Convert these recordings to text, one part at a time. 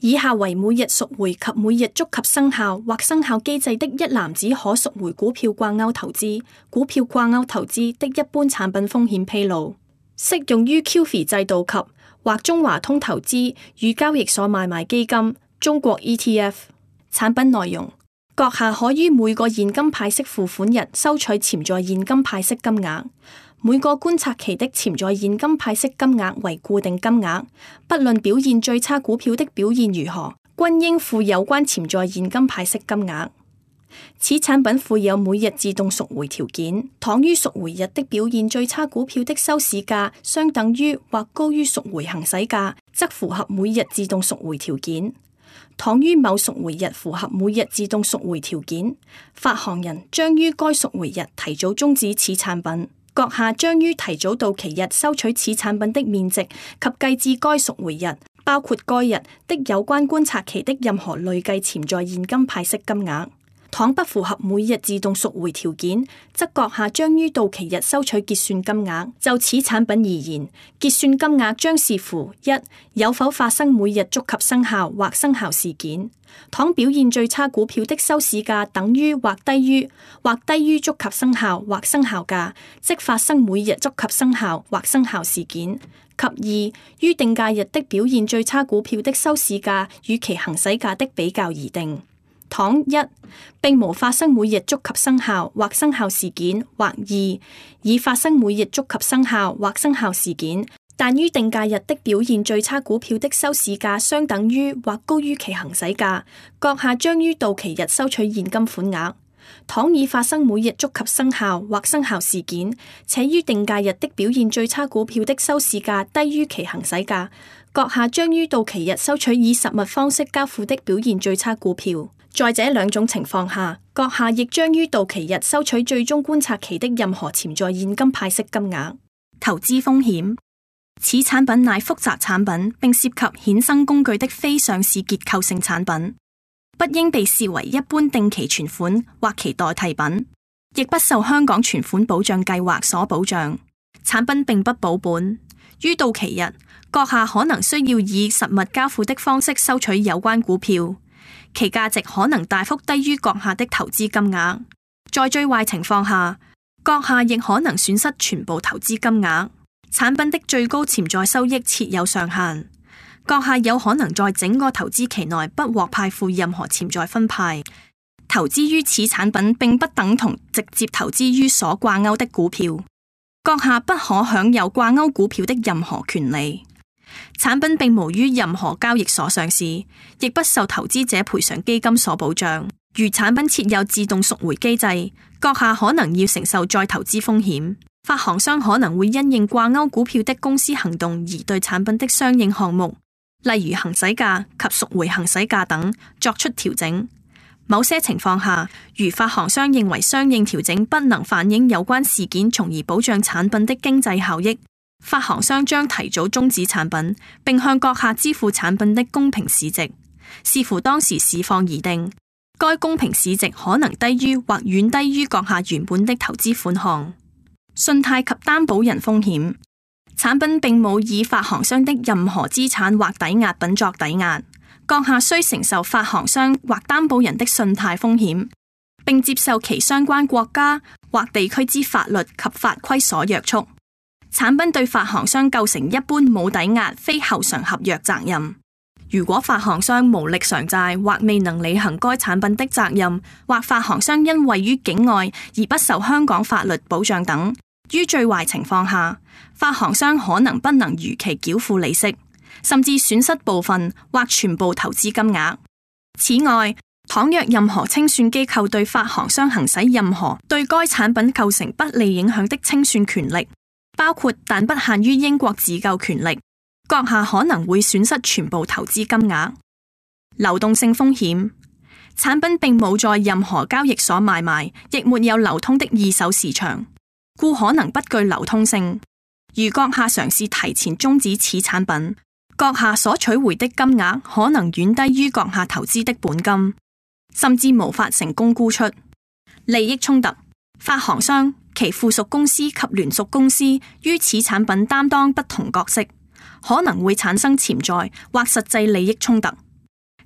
以下為每日贖回及每日觸及生效或生效機制的一籃子可贖回股票掛鈎投資、股票掛鈎投資的一般產品風險披露，適用於 QFII 制度及或中華通投資與交易所買賣基金、中國 ETF。產品內容：閣下可於每個現金派息付款日收取潛在現金派息金額，每個觀察期的潛在現金派息金額為固定金額，不論表現最差股票的表現如何，均應付有關潛在現金派息金額。此產品附有每日自動贖回條件，倘於贖回日的表現最差股票的收市價相等於或高於贖回行使價，則符合每日自動贖回條件。倘於某贖回日符合每日自動贖回條件，發行人將於該贖回日提早終止此產品。閣下將於提早到期日收取此產品的面值及計至該贖回日，包括該日的有關觀察期的任何累計潛在現金派息金額。倘不符合每日自動贖回條件，則閣下將於到期日收取結算金額。就此產品而言，結算金額將視乎一有否發生每日觸及生效或生效事件。倘表現最差股票的收市價等於或低於觸及生效或生效價，即發生每日觸及生效或生效事件。及二於定價日的表現最差股票的收市價與其行使價的比較而定。倘一並無發生每日觸及生效或生效事件，或二已發生每日觸及生效或生效事件，但於定價日的表現最差股票的收市價相等於或高於其行使價，閣下將於到期日收取現金款額。倘已發生每日觸及生效或生效事件，且於定價日的表現最差股票的收市價低於其行使價，閣下將於到期日收取以實物方式交付的表現最差股票。在這兩種情況下，閣下亦將於到期日收取最終觀察期的任何潛在現金派息金額。投資風險：此產品乃複雜產品，並涉及衍生工具的非上市結構性產品，不應被視為一般定期存款或其代替品，亦不受香港存款保障計劃所保障。產品並不保本，於到期日，閣下可能需要以實物交付的方式收取有關股票，其價值可能大幅低於閣下的投資金額。在最壞情況下，閣下亦可能損失全部投資金額。產品的最高潛在收益設有上限，閣下有可能在整個投資期內不獲派付任何潛在分派。投資於此產品並不等同直接投資於所掛鈎的股票，閣下不可享有掛鈎股票的任何權利。產品並無於任何交易所上市，亦不受投資者賠償基金所保障。如產品設有自動贖回機制，閣下可能要承受再投資風險。發行商可能會因應掛鈎股票的公司行動而對產品的相應項目，例如行使價及贖回行使價等作出調整。某些情況下，如發行商認為相應調整不能反映有關事件，從而保障產品的經濟效益，發行商將提早終止產品，並向閣下支付產品的公平市值，視乎當時市況而定。該公平市值可能低於或遠低於閣下原本的投資款項。信貸及擔保人風險：產品並冇以發行商的任何資產或抵押品作抵押，閣下需承受發行商或擔保人的信貸風險，並接受其相關國家或地區之法律及法規所約束。產品對發行商構成一般冇抵押非後償合約責任。如果發行商無力償債或未能履行該產品的責任，或發行商因位於境外而不受香港法律保障等，於最壞情況下，發行商可能不能如期繳付利息，甚至損失部分或全部投資金額。此外，倘若任何清算機構對發行商行使任何對該產品構成不利影響的清算權力，包括但不限於英國自救權力，閣下可能會損失全部投資金額。流動性風險：產品並冇在任何交易所買賣，亦沒有流通的二手市場，故可能不具流通性。如閣下嘗試提前終止此產品，閣下所取回的金額可能遠低於閣下投資的本金，甚至無法成功沽出。利益衝突：發行商、其附屬公司及聯屬公司於此產品擔當不同角色，可能會產生潛在或實際利益衝突。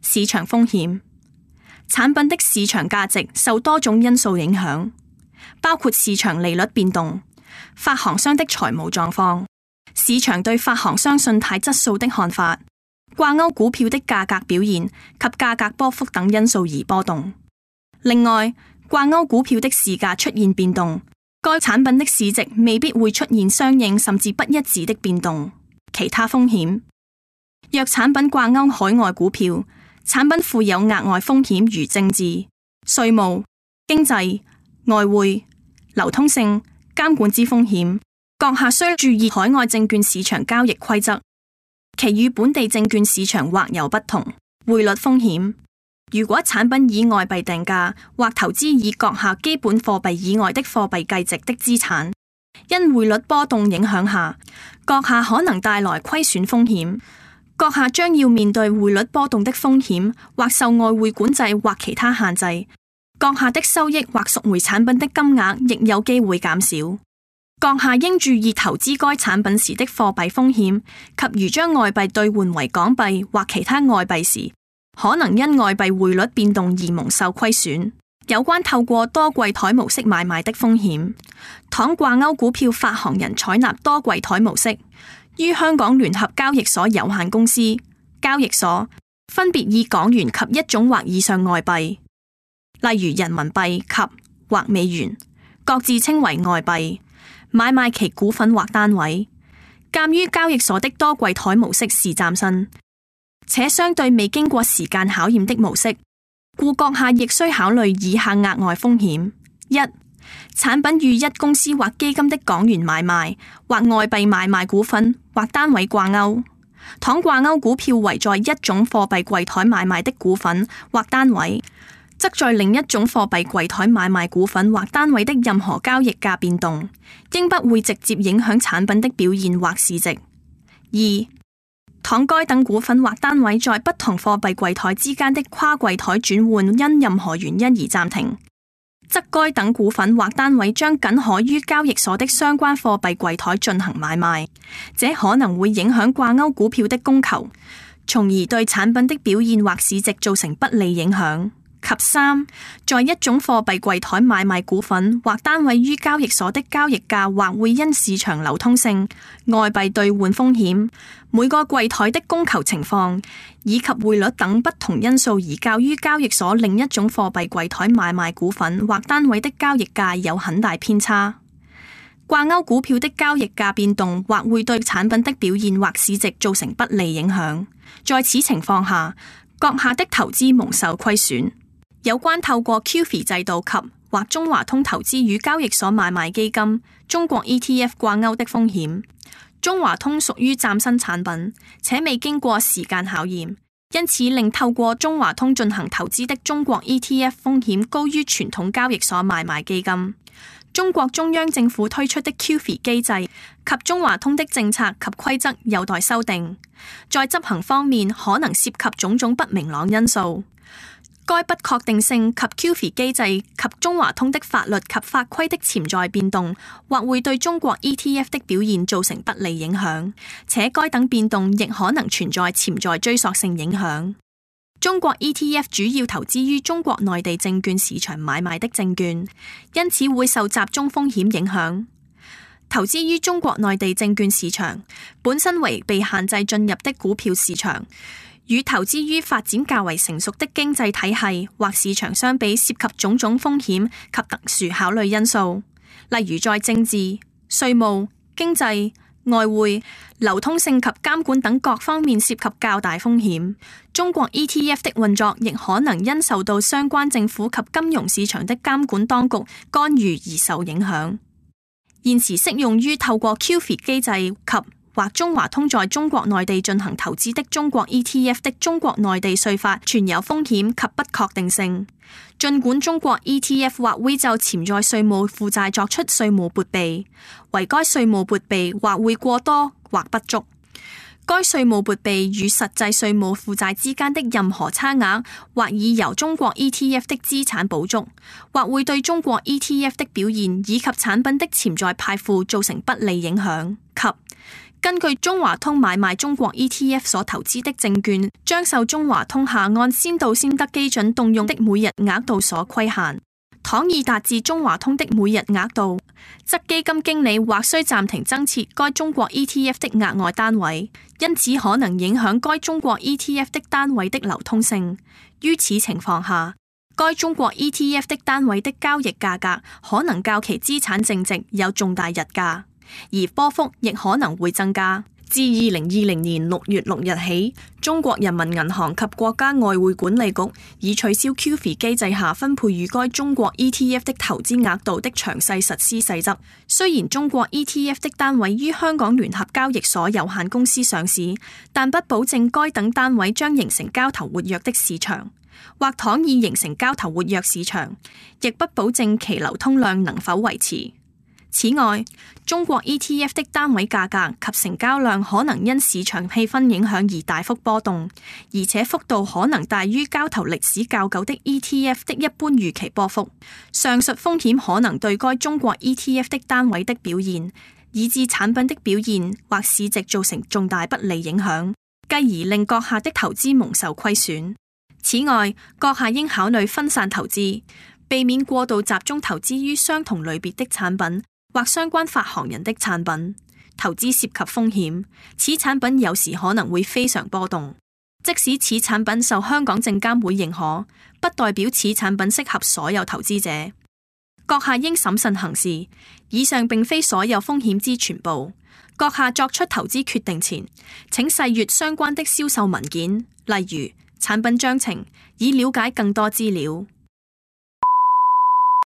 市場風險。產品的市場價值受多種因素影響，包括市場利率變動、發行商的財務狀況、市場對發行商信貸質素的看法、掛鈎股票的價格表現及價格波幅等因素而波動。另外，掛鈎股票的市價出現變動，該產品的市值未必會出現相應甚至不一致的變動。其他風險，若產品掛鈎海外股票，產品附有額外風險如政治、稅務、經濟、外匯、流通性、監管之風險。閣下需注意海外證券市場交易規則，其與本地證券市場或有不同。匯率風險，如果產品以外幣定價或投資以閣下基本貨幣以外的貨幣計值的資產，因匯率波動影響下，閣下可能帶來虧損風險。閣下將要面對匯率波動的風險，或受外匯管制或其他限制。閣下的收益或贖回產品的金額亦有機會減少。閣下應注意投資該產品時的貨幣風險，及如將外幣兌換為港幣或其他外幣時，可能因外幣匯率變動而蒙受虧損。有關透過多櫃台模式買賣的風險，倘掛鈎股票發行人採納多櫃台模式，於香港聯合交易所有限公司交易所分別以港元及一種或以上外幣，例如人民幣及或美元，各自稱為外幣，買賣其股份或單位。鑒於交易所的多櫃台模式是嶄新且相對未經過時間考驗的模式，故閣下亦需考慮以下額外風險：一、產品與一公司或基金的港元買賣或外幣買賣股份或單位掛鈎，倘掛鈎股票為在一種貨幣櫃台買賣的股份或單位，則在另一種貨幣櫃台買賣股份或單位的任何交易價變動，應不會直接影響產品的表現或市值。二、倘該等股份或單位在不同貨幣櫃台之間的跨櫃台轉換因任何原因而暫停，則該等股份或單位將僅可於交易所的相關貨幣櫃台進行買賣，這可能會影響掛鈎股票的供求，從而對產品的表現或市值造成不利影響。及三，在一種貨幣櫃台買賣股份或單位於交易所的交易價或會因市場流通性、外幣兌換風險、每個櫃台的供求情況以及匯率等不同因素而較於交易所另一種貨幣櫃台買賣股份或單位的交易價有很大偏差。掛鈎股票的交易價變動或會對產品的表現或市值造成不利影響，在此情況下，閣下的投資蒙受虧損。有關透過 QFII 制度及或中華通投資與交易所買賣基金、中國 ETF 掛鈎的風險，中華通屬於嶄新產品，且未經過時間考驗，因此令透過中華通進行投資的中國 ETF 風險高於傳統交易所買賣基金。中國中央政府推出的 QFII 機制及中華通的政策及規則有待修訂，在執行方面可能涉及種種不明朗因素。該不確定性及 QFII 機制及中華通的法律及法規的潛在變動，或會對中國 ETF 的表現造成不利影響，且該等變動亦可能存在潛在追溯性影響。中國 ETF 主要投資於中國內地證券市場買賣的證券，因此會受集中風險影響。投資於中國內地證券市場本身為被限制進入的股票市場，與投資於發展較為成熟的經濟體系或市場相比，涉及種種風險及特殊考慮因素，例如在政治、稅務、經濟、外匯、流通性及監管等各方面涉及較大風險。中國 ETF 的運作亦可能因受到相關政府及金融市場的監管當局干預而受影響。現時適用於透過 QFII 機制及或中華通在中國內地進行投資的中國 ETF 的中國內地稅法存有風險及不確定性。儘管中國 ETF 或會就潛在稅務負債作出稅務撥備，惟該稅務撥備或會過多或不足。該稅務撥備與實際稅務負債之間的任何差額，或已由中國 ETF 的資產補足，或會對中國 ETF 的表現以及產品的潛在派付造成不利影響。及根據中華通買賣中國 ETF 所投資的證券，將受中華通下按先到先得基準動用的每日額度所規限。倘已達至中華通的每日額度，則基金經理或須暫停增設該中國 ETF 的額外單位，因此可能影響該中國 ETF 的單位的流通性。於此情況下，該中國 ETF 的單位的交易價格可能較其資產淨值有重大溢價，而波幅亦可能會增加。自2020年6月6日起，中國人民銀行及國家外匯管理局已取消 QFII 機制下分配予該中國 ETF 的投資額度的詳細實施細則。雖然中國 ETF 的單位於香港聯合交易所有限公司上市，但不保證該等單位將形成交投活躍的市場，或倘已形成交投活躍市場，亦不保證其流通量能否維持。此外，中國 ETF 的單位價格及成交量可能因市場氣氛影響而大幅波動，而且幅度可能大於交投歷史較久的 ETF 的一般預期波幅。上述風險可能對該中國 ETF 的單位的表現，以至產品的表現或市值造成重大不利影響，繼而令閣下的投資蒙受虧損。此外，閣下應考慮分散投資，避免過度集中投資於相同類別的產品或相關發行人的產品。投資涉及風險，此產品有時可能會非常波動。即使此產品受香港證監會認可，不代表此產品適合所有投資者。閣下應審慎行事。以上並非所有風險之全部。閣下作出投資決定前，請細閱相關的銷售文件，例如產品章程，以了解更多資料。